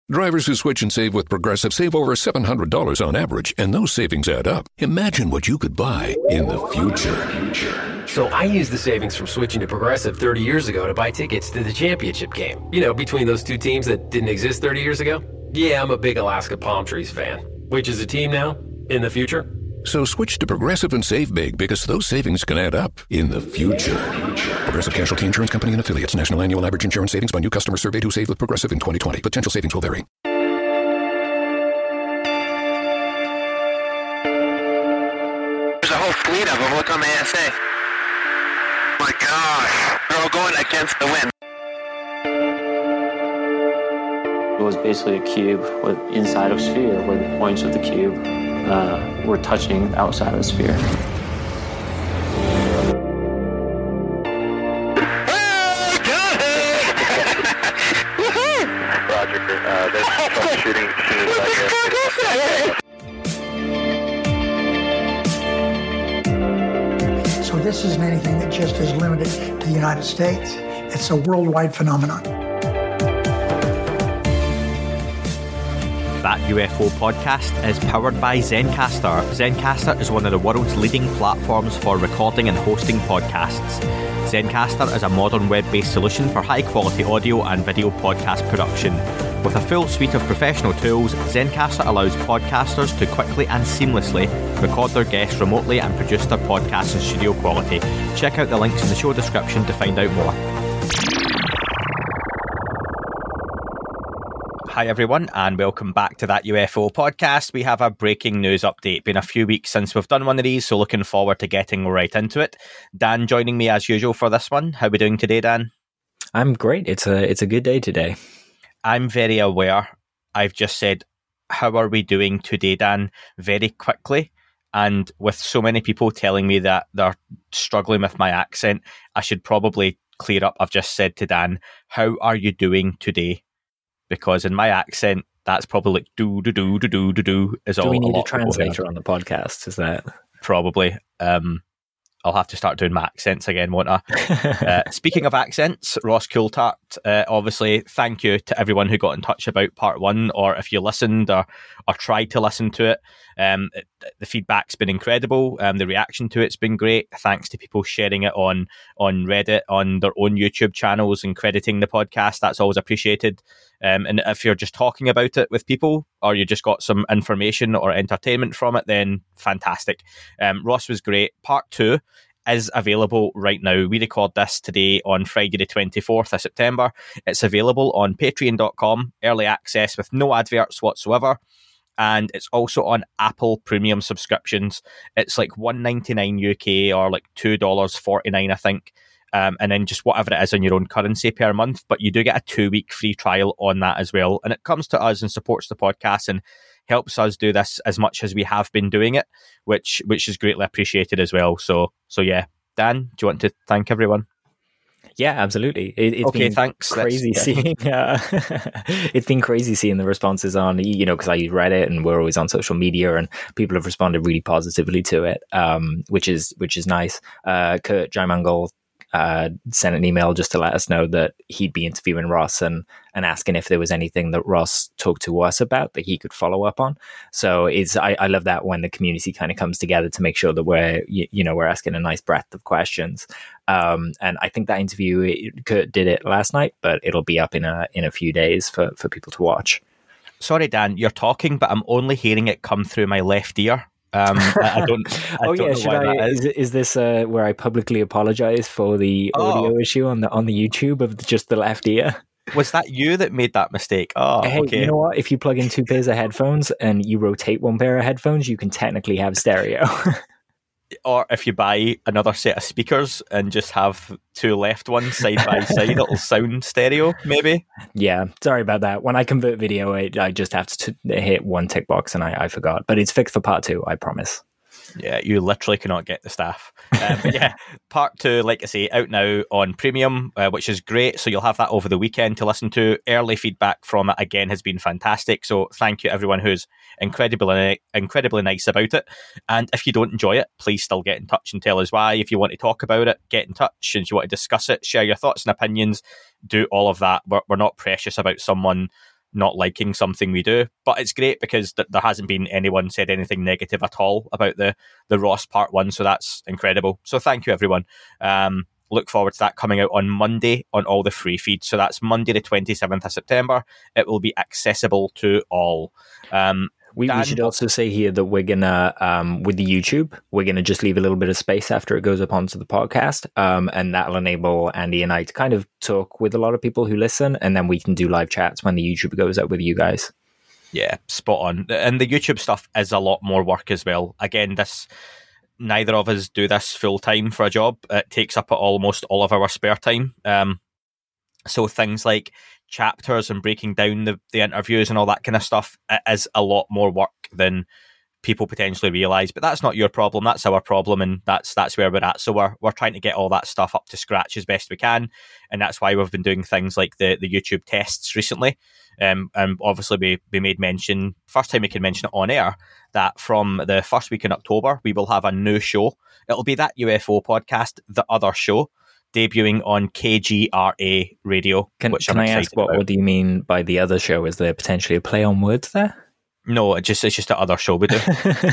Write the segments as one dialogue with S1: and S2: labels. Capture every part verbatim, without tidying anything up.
S1: Drivers who switch and save with Progressive save over seven hundred dollars on average, and those savings add up. Imagine what you could buy in the future.
S2: So I used the savings from switching to Progressive thirty years ago to buy tickets to the championship game. You know, between those two teams that didn't exist thirty years ago. Yeah, I'm a big Alaska Palm Trees fan. Which is a team now, in the future.
S1: So switch to Progressive and save big, because those savings can add up in the future. Progressive Casualty Insurance Company and Affiliates. National annual average insurance savings by new customer surveyed who saved with Progressive in twenty twenty. Potential savings will vary.
S3: There's a whole fleet of them. Look on the A S A. My gosh. They're all going against the wind.
S4: It was basically a cube with inside of a sphere where the points of the cube uh, were touching outside of the sphere.
S3: Oh, got it! Woohoo! Roger. Uh, there's some shooting. shooting
S5: So this isn't anything that just is limited to the United States. It's a worldwide phenomenon.
S6: That U F O podcast is powered by Zencastr. Zencastr is one of the world's leading platforms for recording and hosting podcasts. Zencastr is a modern web-based solution for high-quality audio and video podcast production. With a full suite of professional tools, Zencastr allows podcasters to quickly and seamlessly record their guests remotely and produce their podcasts in studio quality. Check out the links in the show description to find out more. Hi everyone, and welcome back to That U F O podcast. We have a breaking news update. Been a few weeks since we've done one of these, so looking forward to getting right into it. Dan joining me as usual for this one. How are we doing today, Dan?
S7: I'm great. It's a it's a good day today.
S6: I'm very aware. I've just said, how are we doing today, Dan? Very quickly. And with so many people telling me that they're struggling with my accent, I should probably clear up. I've just said to Dan, how are you doing today? Because in my accent, that's probably like do do do do do do do is all.
S7: Do we need
S6: a,
S7: a translator on the podcast? Is that
S6: probably? Um, I'll have to start doing my accents again, won't I? uh, speaking of accents, Ross Coulthart, uh, obviously, thank you to everyone who got in touch about part one, or if you listened or or tried to listen to it. Um, it the feedback's been incredible. Um, the reaction to it's been great. Thanks to people sharing it on on Reddit, on their own YouTube channels, and crediting the podcast. That's always appreciated. Um, and if you're just talking about it with people, or you just got some information or entertainment from it, then fantastic. Um, Ross was great. Part two is available right now. We record this today on Friday the twenty-fourth of September. It's available on patreon dot com, early access with no adverts whatsoever. And it's also on Apple Premium subscriptions. It's like one ninety-nine U K or like two dollars forty-nine, I think. Um, and then just whatever it is in your own currency per month. But you do get a two-week free trial on that as well. And it comes to us and supports the podcast and helps us do this as much as we have been doing it, which which is greatly appreciated as well. So, so yeah. Dan, do you want to thank everyone?
S7: Yeah, absolutely. It, it's
S6: okay,
S7: been
S6: thanks.
S7: crazy
S6: That's,
S7: seeing. Uh, it's been crazy seeing the responses on, you know, because I use Reddit and we're always on social media, and people have responded really positively to it, um, which is which is nice. Uh, Kurt Jaimangal uh, sent an email just to let us know that he'd be interviewing Ross and and asking if there was anything that Ross talked to us about that he could follow up on. So it's I, I love that when the community kind of comes together to make sure that we're you, you know we're asking a nice breadth of questions. Um, and I think that interview it, Kurt did it last night, but it'll be up in a in a few days for for people to watch.
S6: Sorry, Dan, you're talking, but I'm only hearing it come through my left ear. Um, I, I don't. I
S7: oh
S6: don't
S7: yeah,
S6: know
S7: should
S6: why
S7: I?
S6: that is.
S7: Is, is this uh, where I publicly apologize for the audio
S6: Oh.
S7: issue on the on the YouTube of just the left ear?
S6: Was that you that made that mistake? Oh,
S7: Hey,
S6: okay.
S7: you know what? If you plug in two pairs of headphones and you rotate one pair of headphones, you can technically have stereo.
S6: Or if you buy another set of speakers and just have two left ones side by side, it'll sound stereo, maybe.
S7: Yeah, sorry about that. When I convert video, I, I just have to t- hit one tick box, and I, I forgot. But it's fixed for part two, I promise.
S6: Yeah, you literally cannot get the staff. Um, but yeah, part two, like I say, out now on Premium, uh, which is great. So you'll have that over the weekend to listen to. Early feedback from it, again, has been fantastic. So thank you everyone who's incredibly, incredibly nice about it. And if you don't enjoy it, please still get in touch and tell us why. If you want to talk about it, get in touch. And if you want to discuss it, share your thoughts and opinions, do all of that. We're, we're not precious about someone not liking something we do. But it's great because th- there hasn't been anyone said anything negative at all about the, the Ross Part one, so that's incredible. So thank you, everyone. Um, look forward to that coming out on Monday on all the free feeds. So that's Monday the twenty-seventh of September. It will be accessible to all. Um,
S7: We,
S6: Dan,
S7: we should also say here that we're gonna, um, with the YouTube, we're gonna just leave a little bit of space after it goes up onto the podcast, um, and that'll enable Andy and I to kind of talk with a lot of people who listen, and then we can do live chats when the YouTube goes up with you guys.
S6: Yeah, spot on. And the YouTube stuff is a lot more work as well. Again, this neither of us do this full time for a job. It takes up almost all of our spare time. Um, so things like chapters and breaking down the, the interviews and all that kind of stuff, it is a lot more work than people potentially realise. But that's not your problem, that's our problem, and that's that's where we're at. So we're we're trying to get all that stuff up to scratch as best we can, and that's why we've been doing things like the, the YouTube tests recently. Um, and obviously we, we made mention, first time we can mention it on air, that from the first week in October we will have a new show. It'll be that U F O podcast, The Other Show, debuting on K G R A radio.
S7: Can,
S6: which
S7: can
S6: I'm
S7: I ask what, what do you mean by the other show? Is there potentially a play on words there?
S6: No, it just it's just the other show we do.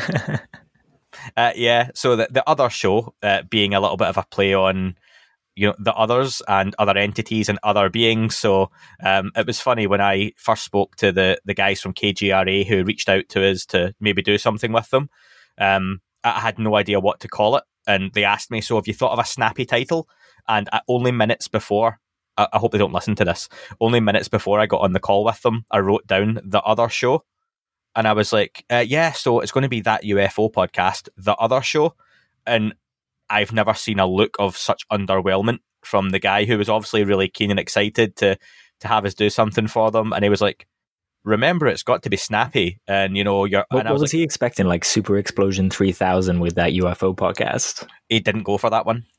S6: uh, yeah, so the, the other show uh, being a little bit of a play on, you know, the others and other entities and other beings. So um, it was funny when I first spoke to the the guys from K G R A who reached out to us to maybe do something with them. Um, I had no idea what to call it, and they asked me, so have you thought of a snappy title? And uh, only minutes before, I, I hope they don't listen to this, only minutes before I got on the call with them, I wrote down The Other Show. And I was like, uh, yeah, so it's going to be that U F O podcast, The Other Show. And I've never seen a look of such underwhelmment from the guy who was obviously really keen and excited to to have us do something for them. And he was like, remember, it's got to be snappy. And, you know, you're.
S7: What,
S6: and I
S7: what was,
S6: was
S7: he
S6: like,
S7: expecting? Like Super Explosion three thousand with that U F O podcast?
S6: He didn't go for that one.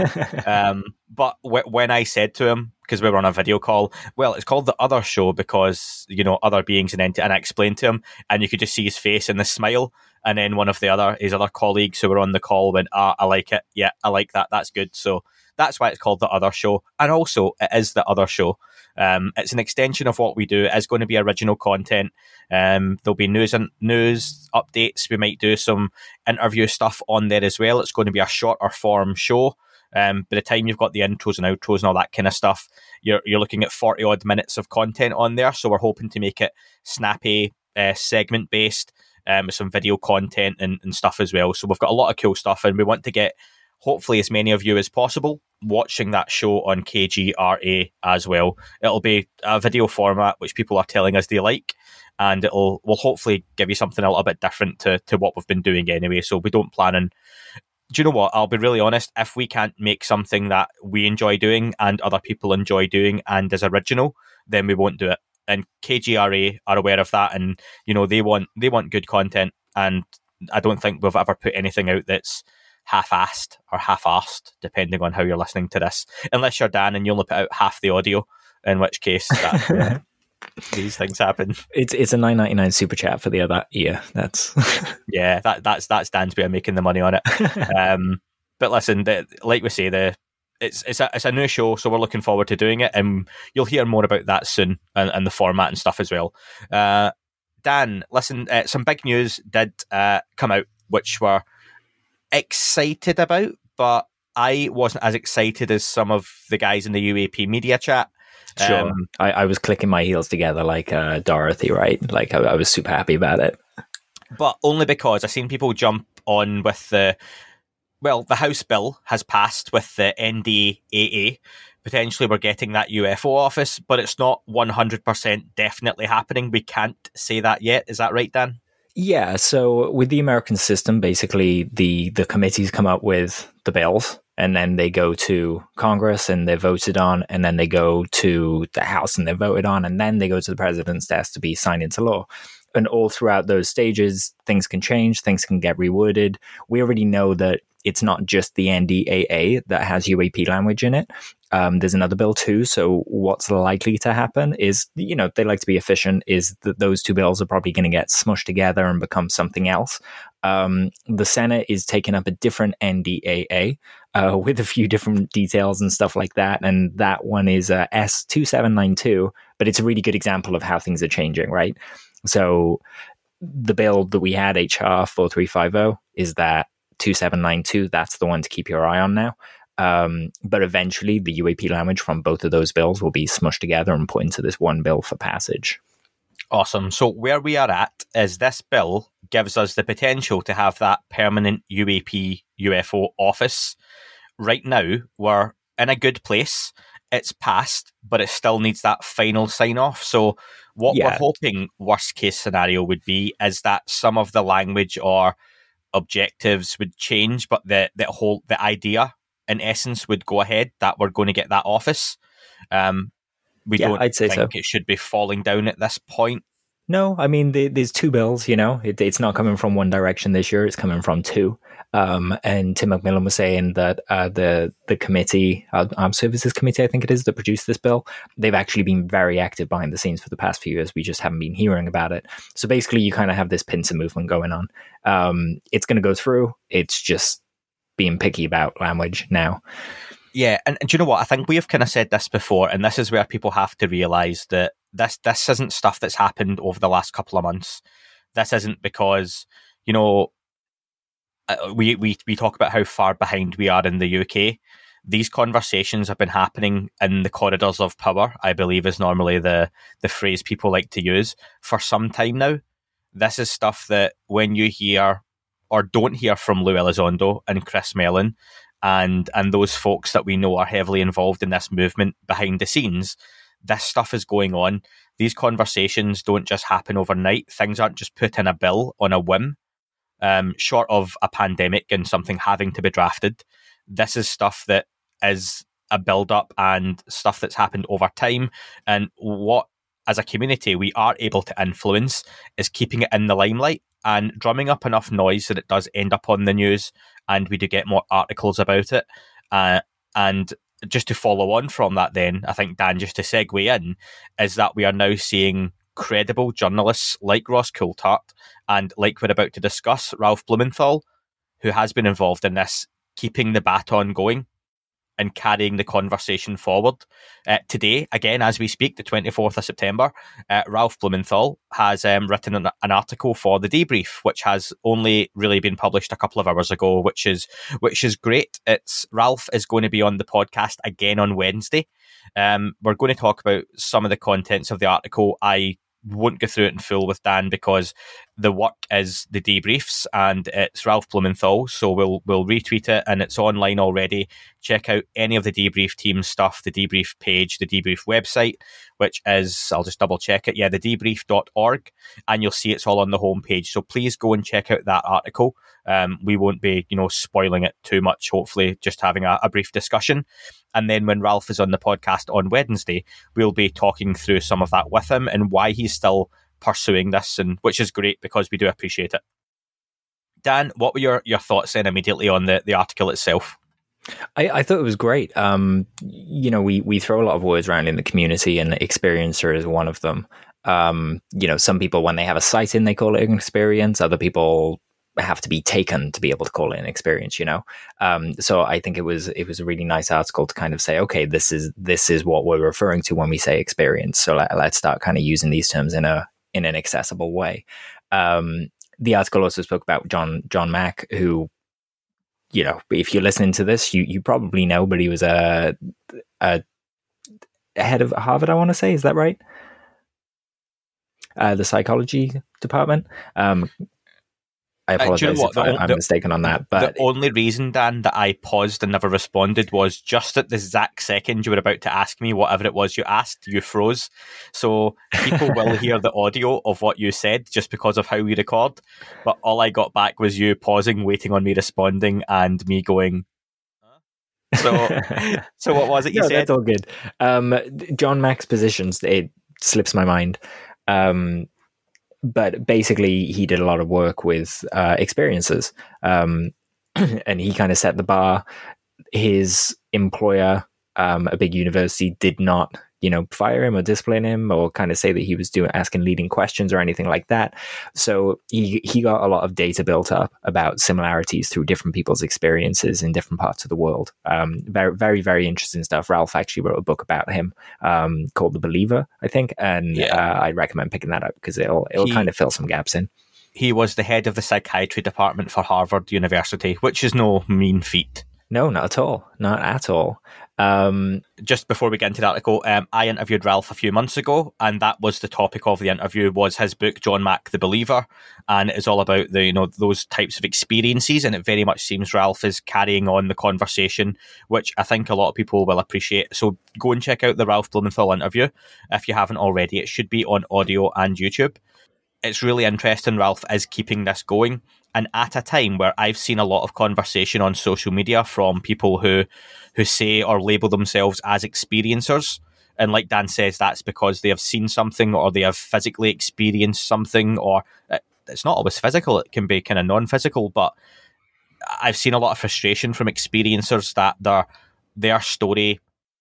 S6: um, but w- when I said to him, because we were on a video call, well, it's called The Other Show because, you know, other beings and entities, and I explained to him, and you could just see his face and the smile, and then one of the other, his other colleagues who were on the call went, ah, I like it, yeah, I like that, that's good. So that's why it's called The Other Show, and also it is The Other Show. Um, it's an extension of what we do. It is going to be original content. Um, there'll be news and news updates. We might do some interview stuff on there as well. It's going to be a shorter form show. Um, by the time you've got the intros and outros and all that kind of stuff, you're you're looking at forty odd minutes of content on there. So we're hoping to make it snappy, uh, segment based, um, with some video content and, and stuff as well. So we've got a lot of cool stuff, and we want to get hopefully as many of you as possible watching that show on K G R A as well. It'll be a video format which people are telling us they like, and it'll will hopefully give you something a little bit different to, to what we've been doing anyway. So we don't plan on. Do you know what? I'll be really honest. If we can't make something that we enjoy doing and other people enjoy doing and is original, then we won't do it. And K G R A are aware of that, and you know they want they want good content. And I don't think we've ever put anything out that's half-assed or half-arsed, depending on how you're listening to this. Unless you're Dan and you only put out half the audio, in which case that, uh, these things happen.
S7: It's it's a nine ninety-nine super chat for the other ear. That's
S6: yeah, that that's that's Dan's way of making the money on it. um, but listen, the, like we say, the it's it's a it's a new show, so we're looking forward to doing it, and you'll hear more about that soon, and, and the format and stuff as well. Uh, Dan, listen, uh, some big news did uh, come out, which we're excited about, but I wasn't as excited as some of the guys in the U A P media chat.
S7: Sure.
S6: Um,
S7: I, I was clicking my heels together like uh, Dorothy, right? Like I, I was super happy about it.
S6: But only because I've seen people jump on with the, well, the House bill has passed with the N D A A. Potentially we're getting that U F O office, but it's not one hundred percent definitely happening. We can't say that yet. Is that right, Dan?
S7: Yeah, so with the American system, basically the, the committees come up with the bills, and then they go to Congress and they're voted on, and then they go to the House and they're voted on, and then they go to the president's desk to be signed into law. And all throughout those stages, things can change, things can get reworded. We already know that it's not just the N D A A that has U A P language in it. Um, there's another bill too. So what's likely to happen is, you know, they like to be efficient, is that those two bills are probably going to get smushed together and become something else. Um, the Senate is taking up a different N D A A uh, with a few different details and stuff like that. And that one is uh, S two seven nine two, but it's a really good example of how things are changing, right? So the bill that we had, H R four three five zero, is that two seven nine two. That's the one to keep your eye on now. Um, but eventually the U A P language from both of those bills will be smushed together and put into this one bill for passage.
S6: Awesome. So where we are at is this bill gives us the potential to have that permanent U A P U F O office. Right now, we're in a good place. It's passed, but it still needs that final sign off. So what yeah. we're hoping worst case scenario would be is that some of the language or objectives would change, but the, the whole, the idea in essence would go ahead, that we're going to get that office. Um, we
S7: yeah,
S6: don't
S7: I'd say
S6: think
S7: so.
S6: It should be falling down at this point.
S7: No, I mean, the, there's two bills, you know, it, it's not coming from one direction this year, it's coming from two. Um, and Tim McMillan was saying that uh, the the committee, uh, Armed Services Committee, I think it is, that produced this bill, they've actually been very active behind the scenes for the past few years. We just haven't been hearing about it. So basically, you kind of have this pincer movement going on. Um, it's going to go through. It's just being picky about language now.
S6: Yeah, and, and do you know what? I think we have kind of said this before, and this is where people have to realise that this this isn't stuff that's happened over the last couple of months. This isn't because, you know, uh, we, we, we talk about how far behind we are in the U K. These conversations have been happening in the corridors of power, I believe is normally the, the phrase people like to use, for some time now. This is stuff that when you hear or don't hear from Lou Elizondo and Chris Mellon, and and those folks that we know are heavily involved in this movement behind the scenes, this stuff is going on. These conversations don't just happen overnight. Things aren't just put in a bill on a whim, um, short of a pandemic and something having to be drafted. This is stuff that is a build-up and stuff that's happened over time. And what, as a community, we are able to influence is keeping it in the limelight and drumming up enough noise that it does end up on the news and we do get more articles about it. Uh, and just to follow on from that then, I think, Dan, just to segue in, is that we are now seeing credible journalists like Ross Coulthart and, like we're about to discuss, Ralph Blumenthal, who has been involved in this, keeping the baton going and carrying the conversation forward. Uh, today, again, as we speak, the twenty-fourth of September, uh, Ralph Blumenthal has um, written an, an article for The Debrief, which has only really been published a couple of hours ago, which is which is great. It's Ralph is going to be on the podcast again on Wednesday. Um, we're going to talk about some of the contents of the article. I won't go through it in full with Dan because the work is The Debriefs and it's Ralph Blumenthal, so we'll we'll retweet it and it's online already. Check out any of the Debrief team stuff, the Debrief page, the Debrief website, which is, I'll just double check it, yeah, the debrief dot org, and you'll see it's all on the homepage. So please go and check out that article. Um, we won't be, you know, spoiling it too much, hopefully just having a, a brief discussion. And then when Ralph is on the podcast on Wednesday, we'll be talking through some of that with him and why he's still pursuing this, and which is great because we do appreciate it. Dan, what were your, your thoughts then immediately on the, the article itself?
S7: I, I thought it was great. Um, you know, we, we throw a lot of words around in the community, and experiencer is one of them. Um, you know, some people, when they have a site in, they call it an experience. Other people have to be taken to be able to call it an experience, you know. Um, so I think it was it was a really nice article to kind of say, okay, this is this is what we're referring to when we say experience. So let, let's start kind of using these terms in a in an accessible way. Um, the article also spoke about John John Mack, who, you know, if you're listening to this, you you probably know, but he was a, a head of Harvard, I want to say, is that right? Uh, the psychology department. Um, I apologize uh, you know if I, I'm the, mistaken on that. But
S6: the only reason, Dan, that I paused and never responded was just at the exact second you were about to ask me whatever it was you asked, you froze. So people will hear the audio of what you said just because of how we record. But all I got back was you pausing, waiting on me responding, and me going, huh? So, so what was it you
S7: no,
S6: said?
S7: That's all good. Um, John Mack's positions, it slips my mind. Um, But basically, he did a lot of work with uh, experiences, um, and he kind of set the bar. His employer um, a big university did not, you know, fire him or discipline him or kind of say that he was doing asking leading questions or anything like that. So he he got a lot of data built up about similarities through different people's experiences in different parts of the world. Um, very, very, very interesting stuff. Ralph actually wrote a book about him um, called The Believer, I think, and
S6: yeah.
S7: uh, I recommend picking that up because it'll it'll he, kind of fill some gaps in.
S6: He was the head of the psychiatry department for Harvard University, which is no mean feat.
S7: No, not at all. Not at all. Um,
S6: Just before we get into the article, um, I interviewed Ralph a few months ago, and that was the topic of the interview was his book, John Mack, The Believer, and it's all about the you know those types of experiences, and it very much seems Ralph is carrying on the conversation, which I think a lot of people will appreciate. So go and check out the Ralph Blumenthal interview if you haven't already. It should be on audio and YouTube. It's really interesting. Ralph is keeping this going. And at a time where I've seen a lot of conversation on social media from people who who say or label themselves as experiencers. And like Dan says, that's because they have seen something or they have physically experienced something, or it's not always physical. It can be kind of non-physical, but I've seen a lot of frustration from experiencers that their, their story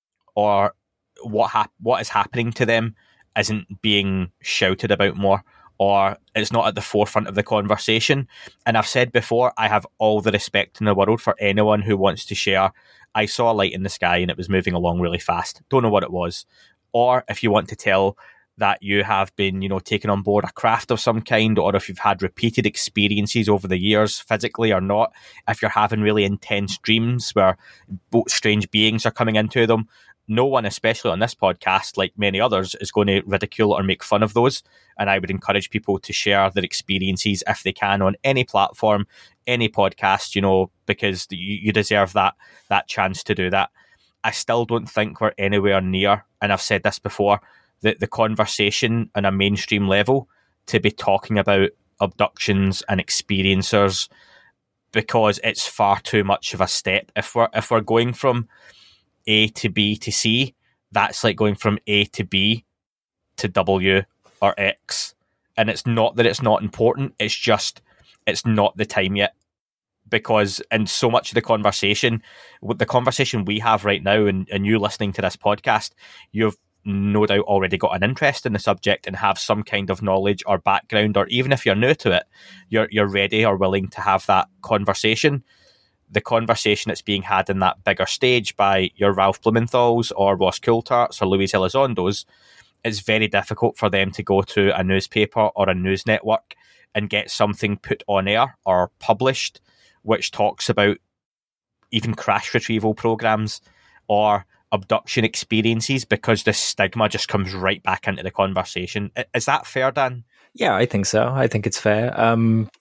S6: or what hap- what is happening to them isn't being shouted about more, or it's not at the forefront of the conversation. And I've said before, I have all the respect in the world for anyone who wants to share, I saw a light in the sky and it was moving along really fast. Don't know what it was. Or if you want to tell that you have been, you know, taken on board a craft of some kind, or if you've had repeated experiences over the years, physically or not, if you're having really intense dreams where strange beings are coming into them, no one, especially on this podcast, like many others, is going to ridicule or make fun of those. And I would encourage people to share their experiences if they can on any platform, any podcast, you know, because you, you deserve that that chance to do that. I still don't think we're anywhere near, and I've said this before, the, the conversation on a mainstream level to be talking about abductions and experiencers, because it's far too much of a step. If we're if we're going from A to B to C, that's like going from A to B to W or X. And it's not that it's not important, it's just it's not the time yet. Because in so much of the conversation, with the conversation we have right now, and, and you listening to this podcast, you've no doubt already got an interest in the subject and have some kind of knowledge or background, or even if you're new to it, you're you're ready or willing to have that conversation. The conversation that's being had in that bigger stage by your Ralph Blumenthals or Ross Coultharts or Luis Elizondos, it's very difficult for them to go to a newspaper or a news network and get something put on air or published which talks about even crash retrieval programs or abduction experiences, because the stigma just comes right back into the conversation. Is that fair, Dan?
S7: Yeah, I think so. I think it's fair. Um,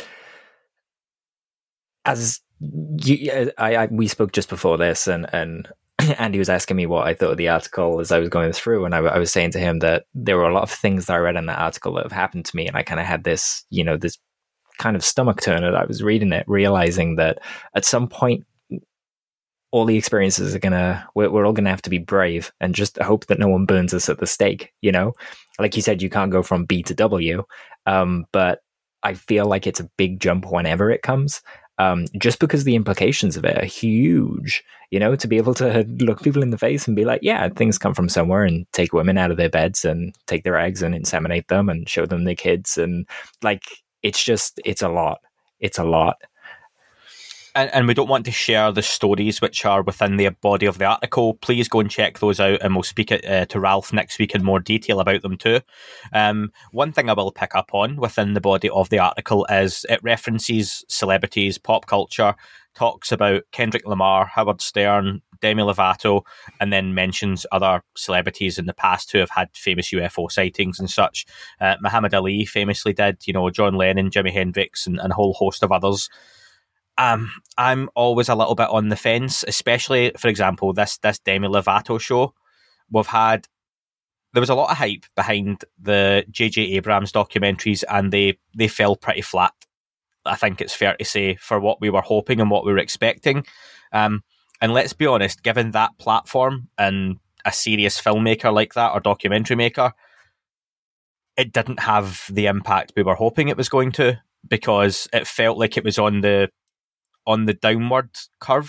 S7: as you, I, I, we spoke just before this, and, and Andy was asking me what I thought of the article as I was going through, and I, I was saying to him that there were a lot of things that I read in that article that have happened to me, and I kind of had this, you know, this kind of stomach turner that I was reading it, realizing that at some point all the experiences are gonna we're, we're all gonna have to be brave and just hope that no one burns us at the stake. You know, like you said, you can't go from B to W, um, but I feel like it's a big jump whenever it comes, um, just because the implications of it are huge. You know, to be able to look people in the face and be like, yeah, things come from somewhere, and take women out of their beds and take their eggs and inseminate them and show them their kids, and like, it's just, it's a lot. It's a lot.
S6: And, and we don't want to share the stories which are within the body of the article. Please go and check those out, and we'll speak it, uh, to Ralph next week in more detail about them too. Um, one thing I will pick up on within the body of the article is it references celebrities, pop culture, talks about Kendrick Lamar, Howard Stern, Demi Lovato, and then mentions other celebrities in the past who have had famous U F O sightings and such. Uh, Muhammad Ali famously did, you know, John Lennon, Jimi Hendrix, and, and a whole host of others. Um, I'm always a little bit on the fence, especially, for example, this this Demi Lovato show. We've had, there was a lot of hype behind the J J Abrams documentaries, and they, they fell pretty flat. I think it's fair to say, for what we were hoping and what we were expecting. Um, and let's be honest, given that platform and a serious filmmaker like that, or documentary maker, it didn't have the impact we were hoping it was going to, because it felt like it was on the on the downward curve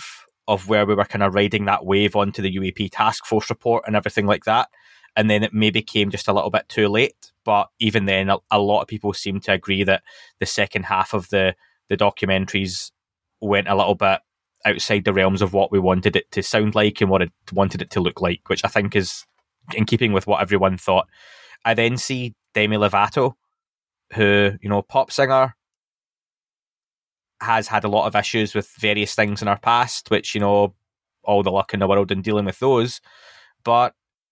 S6: of where we were kind of riding that wave onto the U A P task force report and everything like that. And then it maybe came just a little bit too late. But even then, a, a lot of people seem to agree that the second half of the, the documentaries went a little bit outside the realms of what we wanted it to sound like and what it wanted it to look like, which I think is in keeping with what everyone thought. I then see Demi Lovato, who, you know, pop singer, has had a lot of issues with various things in her past, which, you know, all the luck in the world in dealing with those. But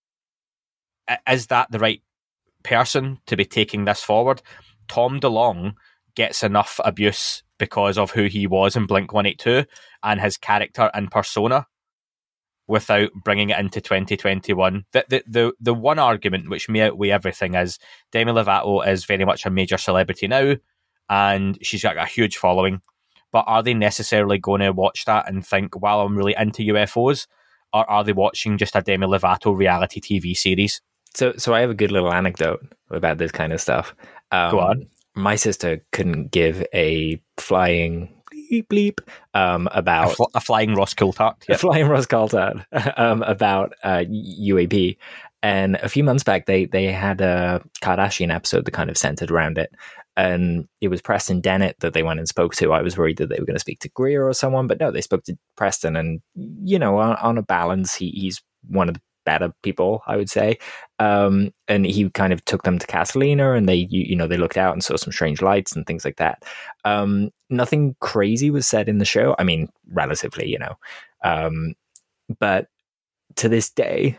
S6: is that the right person to be taking this forward? Tom DeLonge gets enough abuse because of who he was in Blink one eighty-two and his character and persona without bringing it into twenty twenty-one. The, the, the, the one argument which may outweigh everything is Demi Lovato is very much a major celebrity now and she's got a huge following. But are they necessarily going to watch that and think, wow, I'm really into U F Os? Or are they watching just a Demi Lovato reality T V series?
S7: So so I have a good little anecdote about this kind of stuff. Um,
S6: Go on.
S7: My sister couldn't give a flying bleep bleep um, about...
S6: A, fl- a flying Ross Coulthart. Yep.
S7: A flying Ross Coulthart um, about uh, U A P. And a few months back, they, they had a Kardashian episode that kind of centered around it. And it was Preston Dennett that they went and spoke to. I was worried that they were going to speak to Greer or someone, but no, they spoke to Preston. And, you know, on, on a balance, he, he's one of the better people, I would say. Um, and he kind of took them to Catalina and they, you, you know, they looked out and saw some strange lights and things like that. Um, nothing crazy was said in the show. I mean, relatively, you know. Um, but to this day,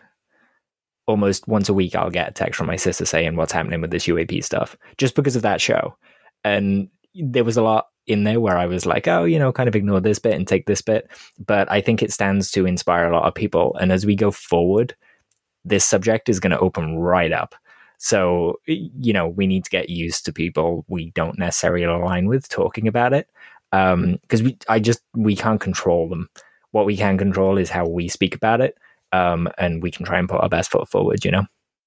S7: almost once a week, I'll get a text from my sister saying what's happening with this U A P stuff, just because of that show. And there was a lot in there where I was like, oh, you know, kind of ignore this bit and take this bit. But I think it stands to inspire a lot of people. And as we go forward, this subject is going to open right up. So, you know, we need to get used to people we don't necessarily align with talking about it. Um, because we, I just, we can't control them. What we can control is how we speak about it. Um, and we can try and put our best foot forward, you know.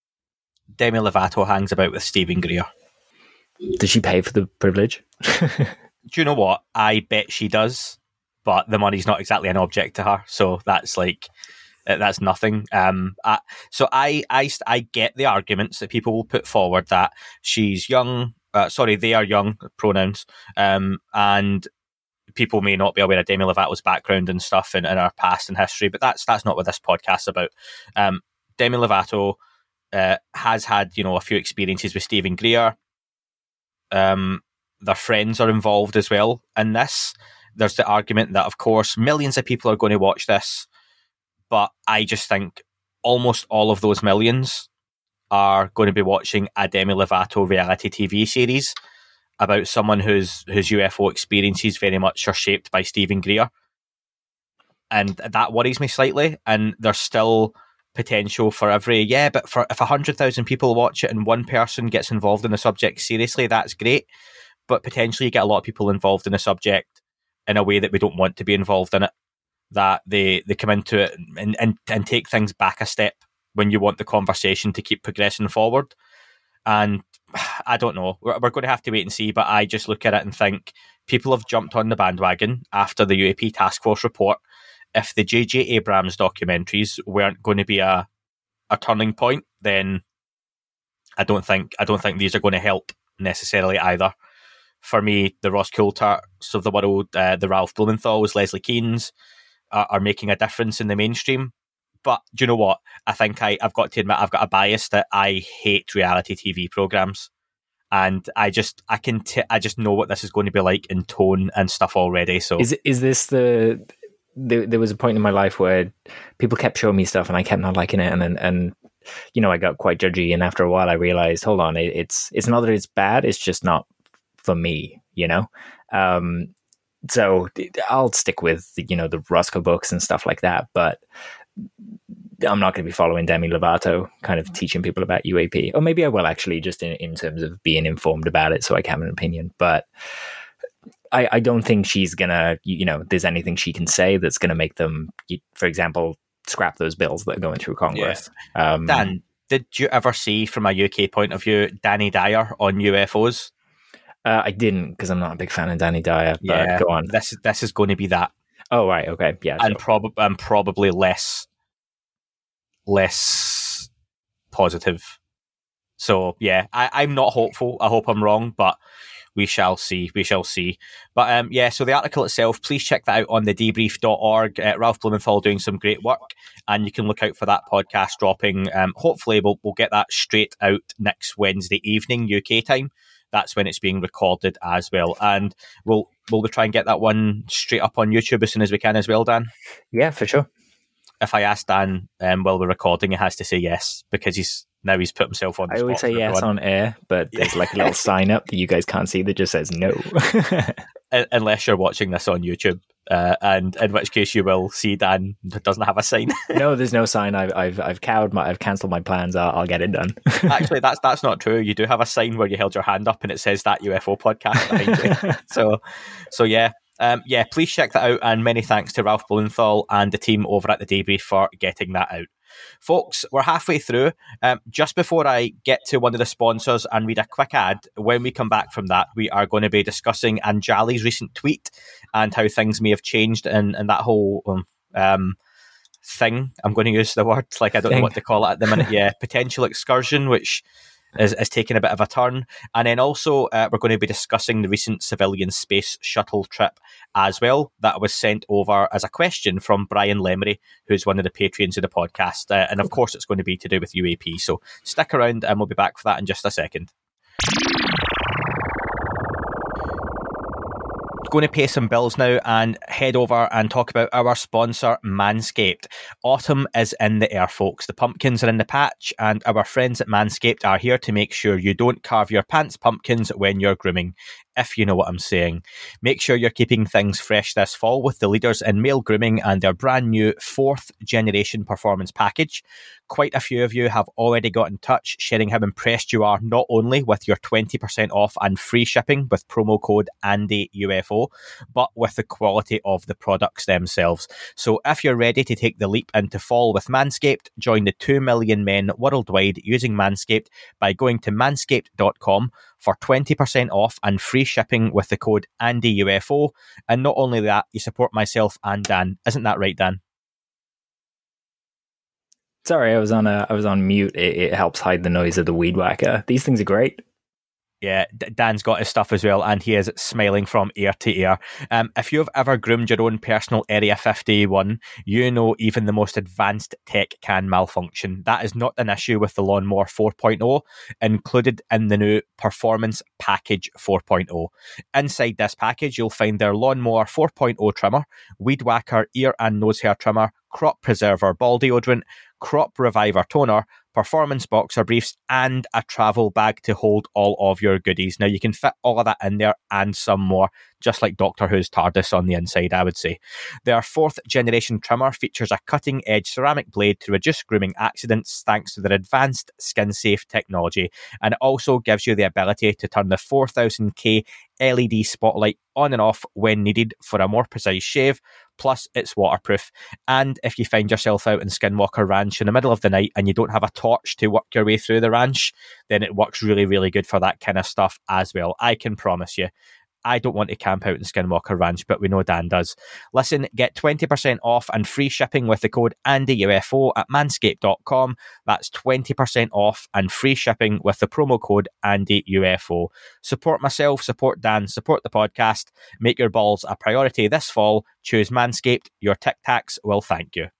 S6: Demi Lovato hangs about with Stephen Greer.
S7: Does she pay for the privilege?
S6: Do you know what? I bet she does, but the money's not exactly an object to her, so that's like that's nothing. Um, I, so I, I, I get the arguments that people will put forward that she's young. Uh, sorry, they are young pronouns, um, and people may not be aware of Demi Lovato's background and stuff in, in our past and history, but that's that's not what this podcast's about. Um, Demi Lovato uh, has had, you know, a few experiences with Stephen Greer. Um, their friends are involved as well in this. There's the argument that, of course, millions of people are going to watch this, but I just think almost all of those millions are going to be watching a Demi Lovato reality T V series about someone whose whose U F O experiences very much are shaped by Stephen Greer. And that worries me slightly. And there's still potential for every, yeah, but for if one hundred thousand people watch it and one person gets involved in the subject seriously, that's great. But potentially you get a lot of people involved in the subject in a way that we don't want to be involved in it. That they, they come into it and, and, and take things back a step when you want the conversation to keep progressing forward. And I don't know. We're, we're going to have to wait and see, but I just look at it and think people have jumped on the bandwagon after the U A P Task Force report. If the J J Abrams documentaries weren't going to be a a turning point, then I don't think I don't think these are going to help necessarily either. For me, the Ross Coultharts of the world, uh, the Ralph Blumenthals, Leslie Keans are, are making a difference in the mainstream. But do you know what? I think I, I've got to admit I've got a bias that I hate reality T V programs, and I just I can t- I just know what this is going to be like in tone and stuff already. So
S7: is is this the? There, there was a point in my life where people kept showing me stuff, and I kept not liking it, and and, and you know I got quite judgy. And after a while, I realized, hold on, it, it's it's not that it's bad; it's just not for me, you know. Um, so I'll stick with you know the Roscoe books and stuff like that, but I'm not going to be following Demi Lovato kind of teaching people about U A P. Or maybe I will actually, just in, in terms of being informed about it so I can have an opinion. But I, I don't think she's going to, you know, there's anything she can say that's going to make them, for example, scrap those bills that are going through Congress.
S6: Yeah.
S7: Um,
S6: Dan, did you ever see, from a U K point of view, Danny Dyer on U F Os?
S7: Uh, I didn't, because I'm not a big fan of Danny Dyer. But
S6: yeah,
S7: go on.
S6: This, this is going to be that.
S7: Oh, right. Okay. Yeah.
S6: And,
S7: sure.
S6: prob- and probably less, less positive. So, yeah, I, I'm not hopeful. I hope I'm wrong, but we shall see. We shall see. But um, yeah, so the article itself, please check that out on the debrief dot org. Uh, Ralph Blumenthal doing some great work, and you can look out for that podcast dropping. Um, hopefully, we'll, we'll get that straight out next Wednesday evening, U K time. That's when it's being recorded as well. And we'll, we'll try and get that one straight up on YouTube as soon as we can as well, Dan.
S7: Yeah, for sure.
S6: If I ask Dan um, while we're recording, he has to say yes, because he's now he's put himself on the
S7: I always
S6: spot
S7: say
S6: for
S7: yes
S6: everyone.
S7: on air, but there's like a little sign up that you guys can't see that just says no.
S6: Unless you're watching this on YouTube, uh, and in which case you will see Dan doesn't have a sign.
S7: No, there's no sign. I've I've I've cowed my I've cancelled my plans. I'll, I'll get it done.
S6: Actually, that's that's not true. You do have a sign where you held your hand up and it says that U F O podcast behind you. So, so yeah. Um, yeah, please check that out, and many thanks to Ralph Blumenthal and the team over at the Debrief for getting that out. Folks, we're halfway through. Um, just before I get to one of the sponsors and read a quick ad, when we come back from that, we are going to be discussing Anjali's recent tweet and how things may have changed in, in that whole um, um, thing. I'm going to use the word, like I don't
S7: thing.
S6: know what to call it at the minute. Yeah, potential excursion, which is, is taking a bit of a turn. And then also, uh, we're going to be discussing the recent civilian space shuttle trip as well. That was sent over as a question from Brian Lemery, who's one of the patrons of the podcast. Uh, and of course, it's going to be to do with U A P. So stick around and we'll be back for that in just a second. Going to pay some bills now and head over and talk about our sponsor, Manscaped. Autumn is in the air, folks. The pumpkins are in the patch, and our friends at Manscaped are here to make sure you don't carve your pants pumpkins when you're grooming, if you know what I'm saying. Make sure you're keeping things fresh this fall with the leaders in male grooming and their brand new fourth generation performance package. Quite a few of you have already got in touch, sharing how impressed you are not only with your twenty percent off and free shipping with promo code Andy U F O, but with the quality of the products themselves. So if you're ready to take the leap into fall with Manscaped, join the two million men worldwide using Manscaped by going to manscaped dot com for twenty percent off and free shipping with the code Andy U F O. And not only that, you support myself and Dan. Isn't that right, Dan?
S7: Sorry, I was on a I was on mute. It, it helps hide the noise of the weed whacker. These things are great.
S6: Yeah, Dan's got his stuff as well, and he is smiling from ear to ear. Um, if you've ever groomed your own personal Area fifty-one, you know even the most advanced tech can malfunction. That is not an issue with the Lawnmower four point oh, included in the new Performance Package four point oh. Inside this package, you'll find their Lawnmower four point oh trimmer, Weed Whacker ear and nose hair trimmer, Crop Preserver ball deodorant, Crop Reviver toner, performance boxer briefs, and a travel bag to hold all of your goodies. Now, you can fit all of that in there and some more, just like Doctor Who's TARDIS on the inside, I would say. Their fourth generation trimmer features a cutting edge ceramic blade to reduce grooming accidents thanks to their advanced skin safe technology, and it also gives you the ability to turn the four thousand K L E D spotlight on and off when needed for a more precise shave. Plus, it's waterproof. And if you find yourself out in Skinwalker Ranch in the middle of the night and you don't have a torch to work your way through the ranch, then it works really, really good for that kind of stuff as well. I can promise you. I don't want to camp out in Skinwalker Ranch, but we know Dan does. Listen, get twenty percent off and free shipping with the code Andy U F O at manscaped dot com. That's twenty percent off and free shipping with the promo code Andy U F O. Support myself, support Dan, support the podcast. Make your balls a priority this fall. Choose Manscaped. Your Tic Tacs will thank you.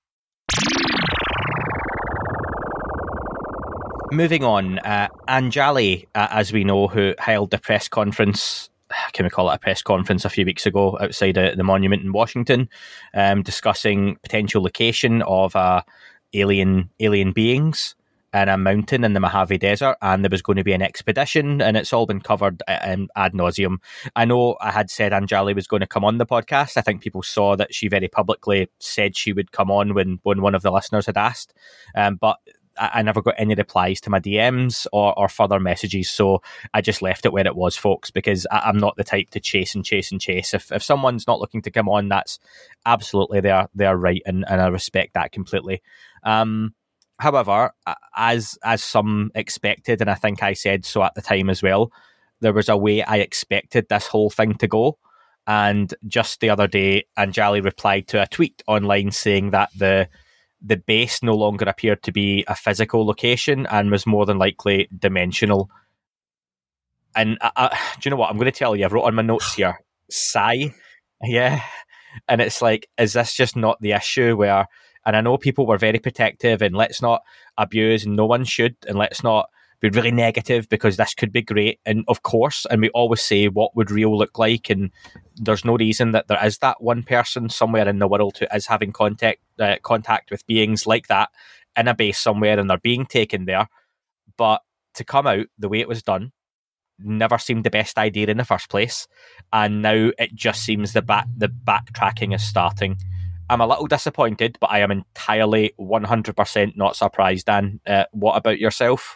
S6: Moving on, uh, Anjali, uh, as we know, who held the press conference, can we call it a press conference a few weeks ago outside uh, the monument in Washington, um, discussing potential location of uh, alien alien beings in a mountain in the Mojave Desert, and there was going to be an expedition, and it's all been covered um, ad nauseum. I know I had said Anjali was going to come on the podcast. I think people saw that she very publicly said she would come on when, when one of the listeners had asked, um, but I never got any replies to my D Ms or, or further messages, so I just left it where it was, folks, because I, I'm not the type to chase and chase and chase. If if someone's not looking to come on, that's absolutely their their right, and, and I respect that completely. Um, however, as as some expected, and I think I said so at the time as well, there was a way I expected this whole thing to go. And just the other day, Anjali replied to a tweet online saying that the the base no longer appeared to be a physical location and was more than likely dimensional. And I, I, do you know what? I'm going to tell you, I've wrote on my notes here, sigh. Yeah. And it's like, is this just not the issue where, and I know people were very protective and let's not abuse and no one should, and let's not be really negative because this could be great. And of course, and we always say what would real look like, and there's no reason that there is that one person somewhere in the world who is having contact uh, contact with beings like that in a base somewhere and they're being taken there. But to come out the way it was done never seemed the best idea in the first place, and now it just seems the back the backtracking is starting. I'm a little disappointed, but I am entirely one hundred percent not surprised. Dan, uh, what about yourself?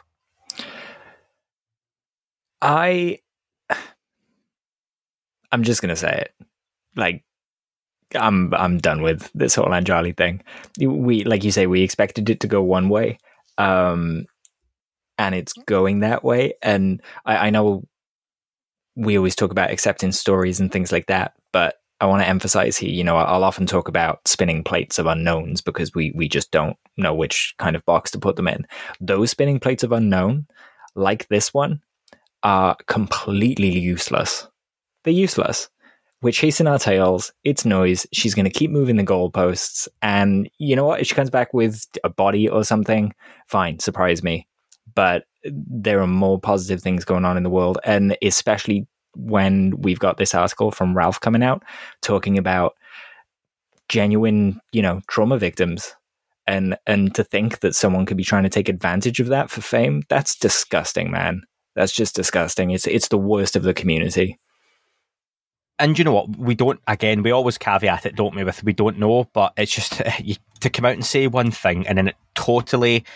S7: I, I'm just gonna say it. Like, I'm I'm done with this whole Anjali thing. We, like you say, we expected it to go one way, um, and it's going that way. And I, I know we always talk about accepting stories and things like that, but I want to emphasize here, you know, I'll often talk about spinning plates of unknowns because we we just don't know which kind of box to put them in. Those spinning plates of unknown, like this one, are completely useless. They're useless. We're chasing our tails. It's noise. She's going to keep moving the goalposts. And you know what? If she comes back with a body or something, fine, surprise me. But there are more positive things going on in the world. And especially when we've got this article from Ralph coming out talking about genuine, you know, trauma victims. And, and to think that someone could be trying to take advantage of that for fame, that's disgusting, man. That's just disgusting. It's it's the worst of the community.
S6: And you know what? We don't, again, we always caveat it, don't we, with we don't know, but it's just you, to come out and say one thing and then it totally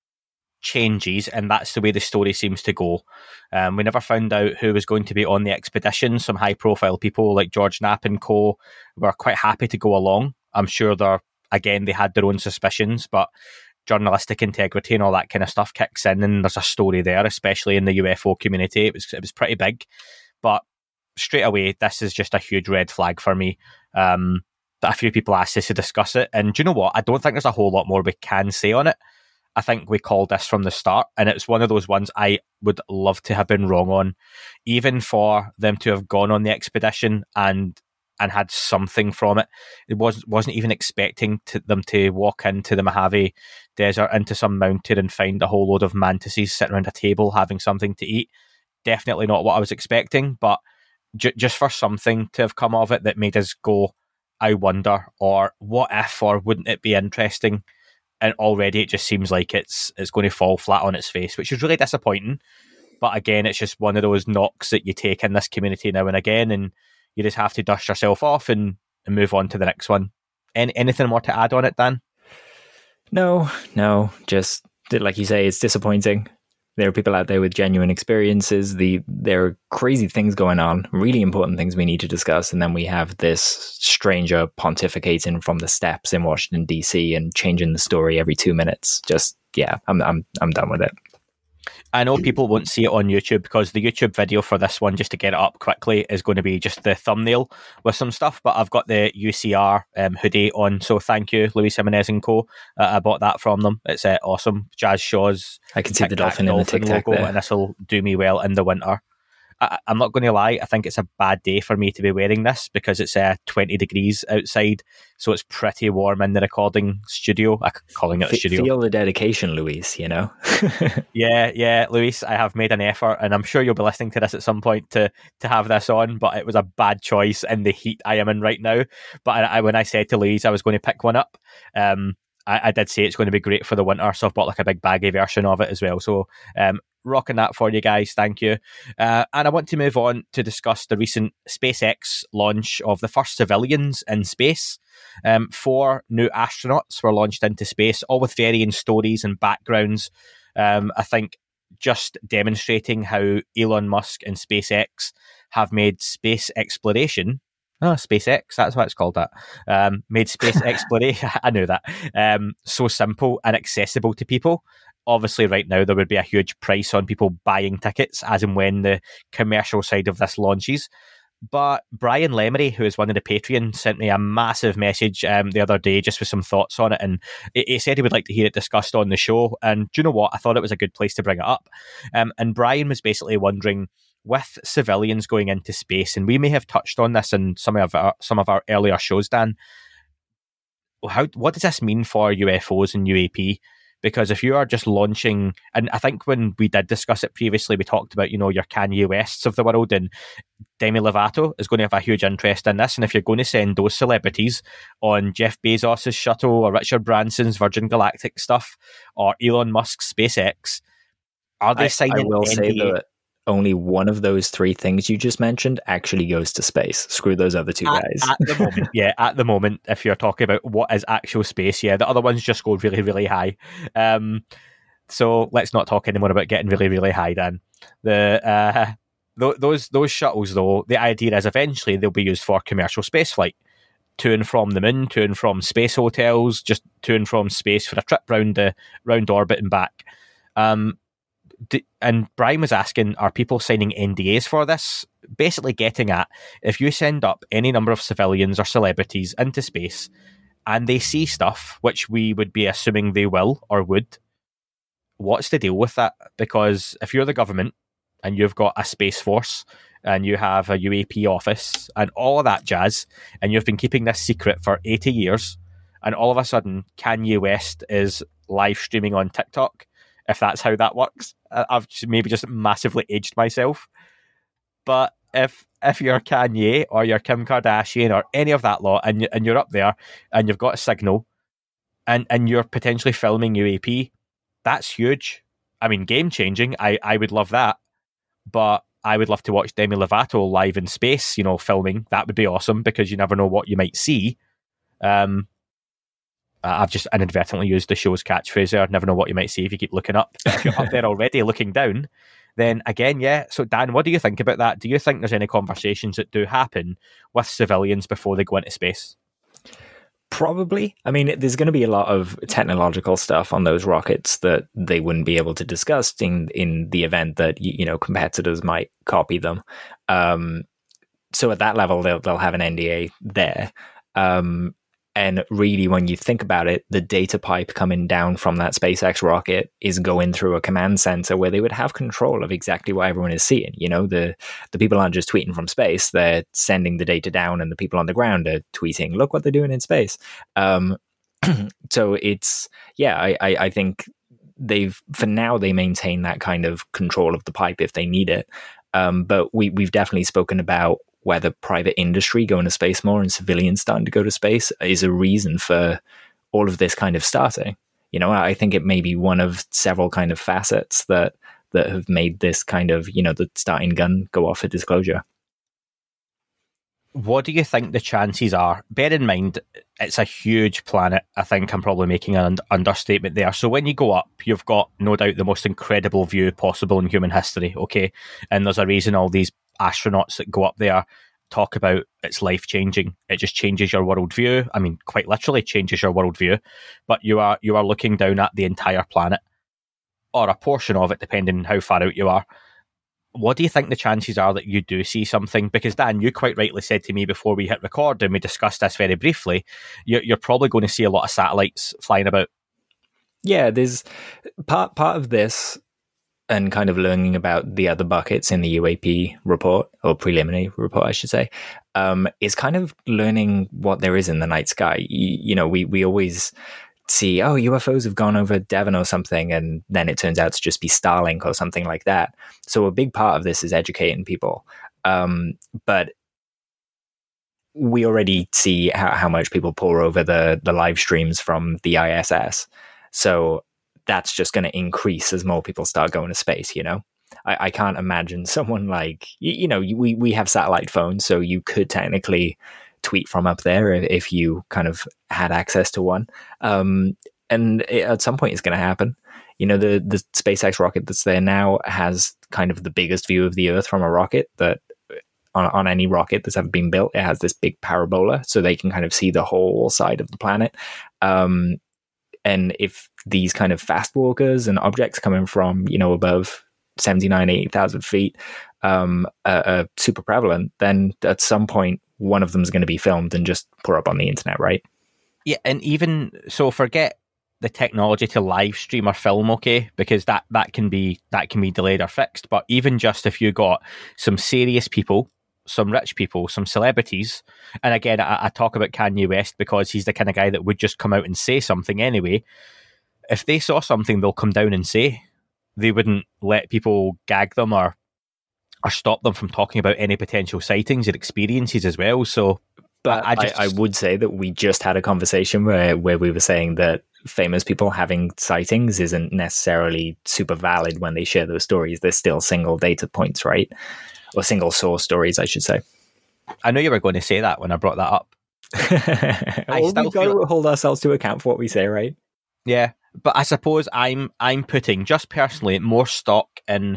S6: changes, and that's the way the story seems to go. Um, we never found out who was going to be on the expedition. Some high-profile people like George Knapp and co were quite happy to go along. I'm sure they're, again, they had their own suspicions, but journalistic integrity and all that kind of stuff kicks in, and there's a story there, especially in the U F O community. It was it was pretty big, but straight away, this is just a huge red flag for me. Um, that a few people asked us to discuss it, and do you know what? I don't think there's a whole lot more we can say on it. I think we called this from the start, and it's one of those ones I would love to have been wrong on, even for them to have gone on the expedition and and had something from it. It wasn't wasn't even expecting to, them to walk into the Mojave Desert, into some mountain and find a whole load of mantises sitting around a table having something to eat. Definitely not what I was expecting, but j- just for something to have come of it that made us go, I wonder, or what if, or wouldn't it be interesting? And already it just seems like it's it's going to fall flat on its face, which is really disappointing. But again, it's just one of those knocks that you take in this community now and again, and you just have to dust yourself off and, and move on to the next one. Any, anything more to add on it, Dan?
S7: No, no. Just like you say, it's disappointing. There are people out there with genuine experiences. The there are crazy things going on, really important things we need to discuss, and then we have this stranger pontificating from the steps in Washington D C and changing the story every two minutes. Just yeah, I'm I'm I'm done with it.
S6: I know people won't see it on YouTube because the YouTube video for this one, just to get it up quickly, is going to be just the thumbnail with some stuff. But I've got the U C R um, hoodie on, so thank you, Luis Jimenez and co. Uh, I bought that from them. It's uh, awesome. Jazz Shaw's
S7: I can see the dolphin in the Tic Tac
S6: logo,
S7: there.
S6: and this will do me well in the winter. I, I'm not going to lie, I think it's a bad day for me to be wearing this because it's uh, twenty degrees outside, so it's pretty warm in the recording studio. I'm calling it a studio.
S7: Feel the dedication, Luis, you know?
S6: yeah, yeah, Luis, I have made an effort, and I'm sure you'll be listening to this at some point to to have this on, but it was a bad choice in the heat I am in right now. But I, I, when I said to Luis I was going to pick one up, um, I, I did say it's going to be great for the winter, so I've bought like a big baggy version of it as well. So um, rocking that for you guys, thank you. Uh, and I want to move on to discuss the recent SpaceX launch of the first civilians in space. Um, four new astronauts were launched into space, all with varying stories and backgrounds. Um, I think just demonstrating how Elon Musk and SpaceX have made space exploration Oh, SpaceX, that's what it's called that. Um, made space exploration, I knew that, um, so simple and accessible to people. Obviously, right now, there would be a huge price on people buying tickets as and when the commercial side of this launches. But Brian Lemery, who is one of the Patreon, sent me a massive message um, the other day just with some thoughts on it. And he, he said he would like to hear it discussed on the show. And do you know what? I thought it was a good place to bring it up. Um, and Brian was basically wondering, with civilians going into space, and we may have touched on this in some of our, some of our earlier shows, Dan, how what does this mean for U F Os and U A P? Because if you are just launching, and I think when we did discuss it previously, we talked about, you know, your Kanye Wests of the world, and Demi Lovato is going to have a huge interest in this. And if you're going to send those celebrities on Jeff Bezos' shuttle or Richard Branson's Virgin Galactic stuff or Elon Musk's SpaceX, are they
S7: I,
S6: signing
S7: I will
S6: N D A?
S7: say that only one of those three things you just mentioned actually goes to space. Screw those other two
S6: at,
S7: guys.
S6: At the moment, yeah, at the moment, if you're talking about what is actual space, yeah, the other ones just go really, really high. Um, so let's not talk anymore about getting really, really high, Dan. The uh, th- those those shuttles, though, the idea is eventually they'll be used for commercial spaceflight, to and from the moon, to and from space hotels, just to and from space for a trip round the round orbit and back. Um, And Brian was asking, are people signing N D As for this? Basically getting at, if you send up any number of civilians or celebrities into space and they see stuff, which we would be assuming they will or would, what's the deal with that? Because if you're the government and you've got a space force and you have a U A P office and all of that jazz, and you've been keeping this secret for eighty years, and all of a sudden Kanye West is live streaming on TikTok, if that's how that works. I've maybe just massively aged myself. But if if you're Kanye or you're Kim Kardashian or any of that lot, and, you, and you're up there and you've got a signal and, and you're potentially filming U A P, that's huge. I mean, game-changing. I, I would love that. But I would love to watch Demi Lovato live in space, you know, filming. That would be awesome, because you never know what you might see. Um, I've just inadvertently used the show's catchphrase there. Never know what you might see if you keep looking up. But if you're up there already looking down, then again, yeah. So Dan, what do you think about that? Do you think there's any conversations that do happen with civilians before they go into space?
S7: Probably. I mean, there's going to be a lot of technological stuff on those rockets that they wouldn't be able to discuss in, in the event that, you know, competitors might copy them. Um, so at that level, they'll, they'll have an N D A there. Um, And really, when you think about it, the data pipe coming down from that SpaceX rocket is going through a command center where they would have control of exactly what everyone is seeing. You know, the, the people aren't just tweeting from space. They're sending the data down, and the people on the ground are tweeting, look what they're doing in space. Um, so it's, yeah, I, I, I think they've, for now, they maintain that kind of control of the pipe if they need it. Um, but we, we've definitely spoken about whether private industry going to space more and civilians starting to go to space is a reason for all of this kind of starting. You know, I think it may be one of several kind of facets that that have made this kind of, you know, the starting gun go off for disclosure.
S6: What do you think the chances are? Bear in mind, it's a huge planet. I think I'm probably making an understatement there. So when you go up, you've got no doubt the most incredible view possible in human history, okay? And there's a reason all these astronauts that go up there talk about it's life-changing. It just changes your worldview. I mean, quite literally changes your worldview. But you are you are looking down at the entire planet, or a portion of it, depending on how far out you are. What do you think the chances are that you do see something? Because Dan, you quite rightly said to me before we hit record, and we discussed this very briefly, you're, you're probably going to see a lot of satellites flying about.
S7: Yeah, there's part part of this, and kind of learning about the other buckets in the U A P report, or preliminary report, I should say, um, is kind of learning what there is in the night sky. You, you know, we, we always see, oh, U F Os have gone over Devon or something, and then it turns out to just be Starlink or something like that. So a big part of this is educating people. Um, but we already see how, how much people pour over the, the live streams from the I S S. So that's just going to increase as more people start going to space, you know? I, I can't imagine someone like, you, you know, we, we have satellite phones, so you could technically tweet from up there if, if you kind of had access to one. Um, and it, at some point it's going to happen. You know, the, the SpaceX rocket that's there now has kind of the biggest view of the Earth from a rocket that on, on any rocket that's ever been built. It has this big parabola, so they can kind of see the whole side of the planet. Um, And if these kind of fast walkers and objects coming from, you know, above seventy-nine, eighty thousand feet um, are, are super prevalent, then at some point, one of them is going to be filmed and just put up on the internet, right?
S6: Yeah, and even so, forget the technology to live stream or film, okay, because that that can be that can be delayed or fixed. But even just if you got some serious people, some rich people, some celebrities, and again, I, I talk about Kanye West because he's the kind of guy that would just come out and say something anyway. If they saw something, they'll come down and say. They wouldn't let people gag them or or stop them from talking about any potential sightings or experiences as well. So.
S7: But I, just, I, I would say that we just had a conversation where, where we were saying that famous people having sightings isn't necessarily super valid when they share those stories. They're still single data points, right? Or single source stories, I should say.
S6: I know you were going to say that when I brought that up.
S7: I well, still we've got to hold ourselves to account for what we say, right?
S6: Yeah, but I suppose I'm I'm putting, just personally, more stock in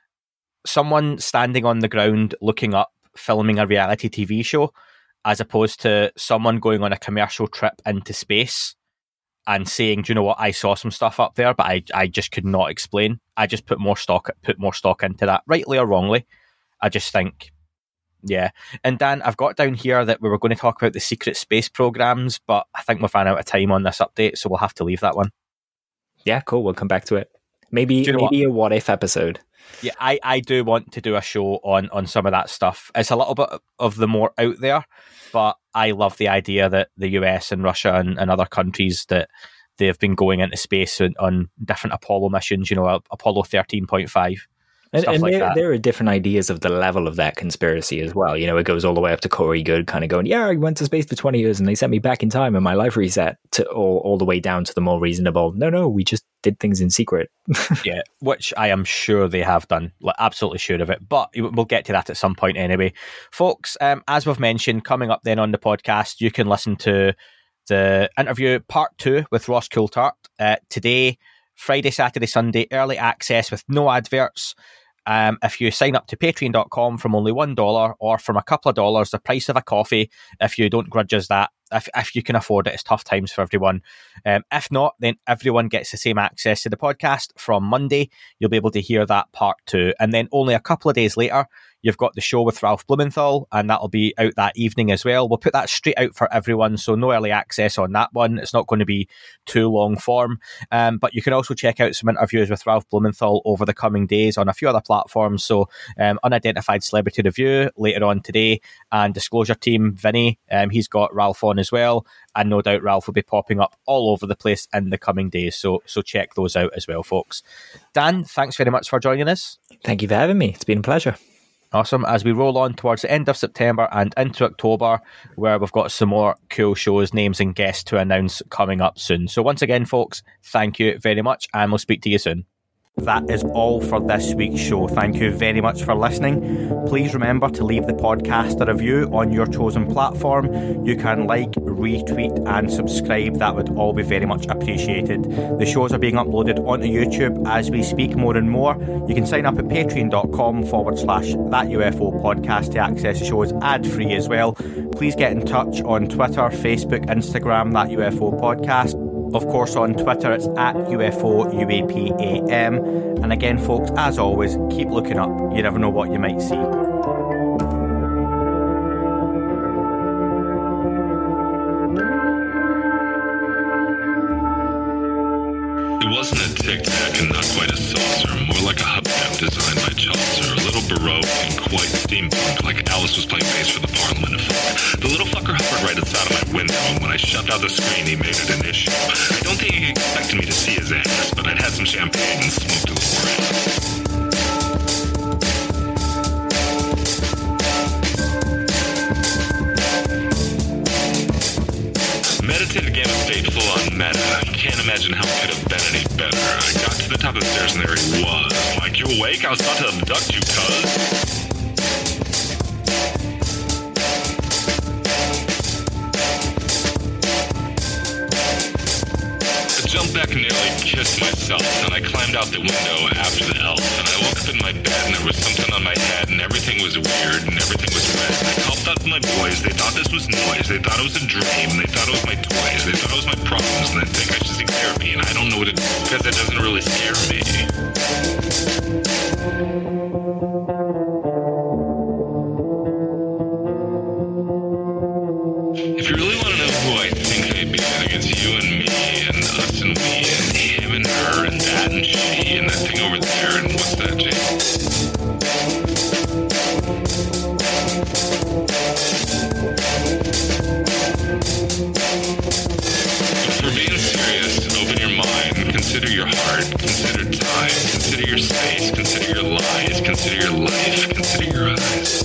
S6: someone standing on the ground looking up, filming a reality T V show, as opposed to someone going on a commercial trip into space and saying, do you know what, I saw some stuff up there, but I, I just could not explain. I just put more stock put more stock into that, rightly or wrongly. I just think, yeah. And Dan, I've got down here that we were going to talk about the secret space programs, but I think we've ran out of time on this update, so we'll have to leave that one.
S7: Yeah, cool. We'll come back to it. Maybe you know maybe what? a what if episode.
S6: Yeah, I, I do want to do a show on, on some of that stuff. It's a little bit of the more out there, but I love the idea that the U S and Russia and, and other countries that they've been going into space on, on different Apollo missions, you know, Apollo thirteen point five.
S7: And, and
S6: like
S7: there,
S6: that.
S7: there are different ideas of the level of that conspiracy as well. You know, it goes all the way up to Corey Goode kind of going, yeah, I went to space for twenty years and they sent me back in time and my life reset, to all, all the way down to the more reasonable, no, no, we just did things in secret.
S6: Yeah, which I am sure they have done, like, absolutely sure of it. But we'll get to that at some point anyway. Folks, um, as we've mentioned, coming up then on the podcast, you can listen to the interview part two with Ross Coulthart uh, today, Friday, Saturday, Sunday, early access with no adverts. Um, if you sign up to patreon dot com from only one dollar or from a couple of dollars, the price of a coffee, if you don't grudge us that, if, if you can afford it, it's tough times for everyone. Um, if not, then everyone gets the same access to the podcast from Monday. You'll be able to hear that part two. And then only a couple of days later, you've got the show with Ralph Blumenthal, and that'll be out that evening as well. We'll put that straight out for everyone, so no early access on that one. It's not going to be too long form. Um, but you can also check out some interviews with Ralph Blumenthal over the coming days on a few other platforms. So um, Unidentified Celebrity Review later on today, and Disclosure Team, Vinny, um, he's got Ralph on as well. And no doubt Ralph will be popping up all over the place in the coming days. So so check those out as well, folks. Dan, thanks very much for joining us.
S7: Thank you for having me. It's been a pleasure.
S6: Awesome. As we roll on towards the end of September and into October, where we've got some more cool shows, names and guests to announce coming up soon. So once again, folks, thank you very much, and we'll speak to you soon. That is all for this week's show. Thank you very much for listening. Please remember to leave the podcast a review on your chosen platform. You can like, retweet and subscribe. That would all be very much appreciated. The shows are being uploaded onto YouTube as we speak more and more. You can sign up at patreon dot com forward slash that U F O podcast to access the shows ad free as well. Please get in touch on Twitter, Facebook, Instagram, That U F O Podcast. Of course, on Twitter, it's at U F O U A P A M. And again, folks, as always, keep looking up. You never know what you might see.
S8: It wasn't a tic-tac and not quite a saucer, more like a hubcap designed by Chaucer, a little Baroque and quite steampunk, like Alice was playing bass for the Parliament of Folk. The little fucker hovered right outside of my window, and when I shoved out the screen, he made it an issue. I don't think he expected me to see his ass, but I'd had some champagne and smoked a little. Meditative game of Fateful on Meta. I can't imagine how it could have been any better. I got to the top of the stairs and there he was. Like, you awake? I was about to abduct you, cuz. I jumped back and nearly kissed myself, and I climbed out the window after the elf, and I woke up in my bed and there was something on my head and everything was weird and everything was red. And I called out to my boys. They thought this was noise. They thought it was a dream. They thought it was my toys. They thought it was my problems, and they think I should seek therapy, and I don't know what to do because it doesn't really scare me. If you really want to know who I think they'd be, I think it's you and me and us and we and him and her and that and she and that thing over there and what's that, Jake? If we're being serious, open your mind, consider your heart, consider time, consider your space, consider your lies, consider your life, consider your eyes.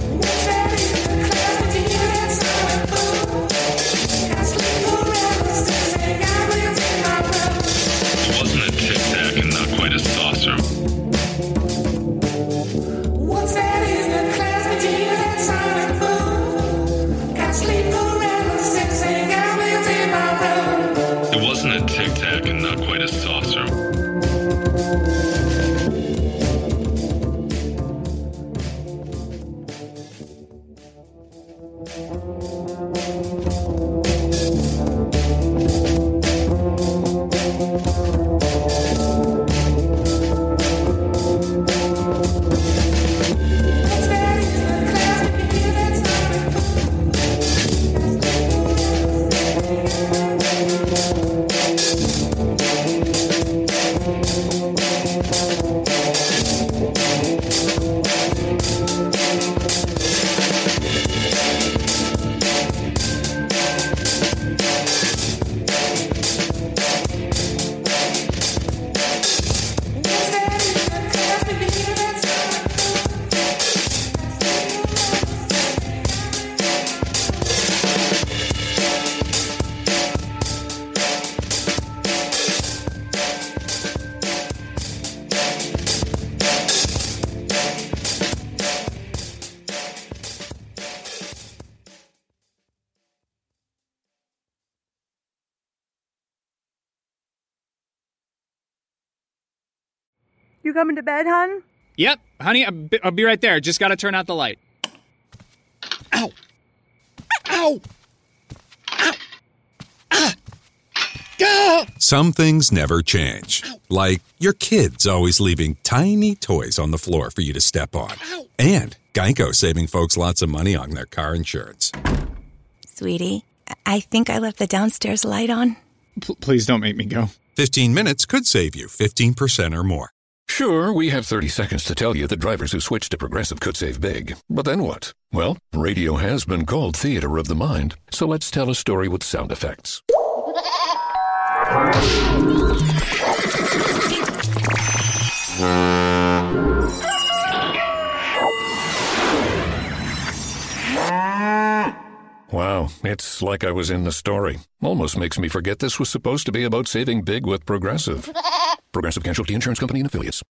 S8: It wasn't a Tic Tac and not quite a saucer. It wasn't a Tic Tac and not quite a saucer.
S9: You coming to bed, hon?
S10: Yep, honey, I'll be, I'll be right there. Just gotta turn out the light. Ow! Ow! Ow! Ah! Ah!
S11: Some things never change. Like your kids always leaving tiny toys on the floor for you to step on.
S10: Ow!
S11: And Geico saving folks lots of money on their car insurance.
S12: Sweetie, I think I left the downstairs light on.
S10: P- please don't make me go.
S11: fifteen minutes could save you fifteen percent or more.
S1: Sure, we have thirty seconds to tell you that drivers who switch to Progressive could save big. But then what? Well, radio has been called theater of the mind, so let's tell a story with sound effects. Wow, it's like I was in the story. Almost makes me forget this was supposed to be about saving big with Progressive. Progressive Casualty Insurance Company and Affiliates.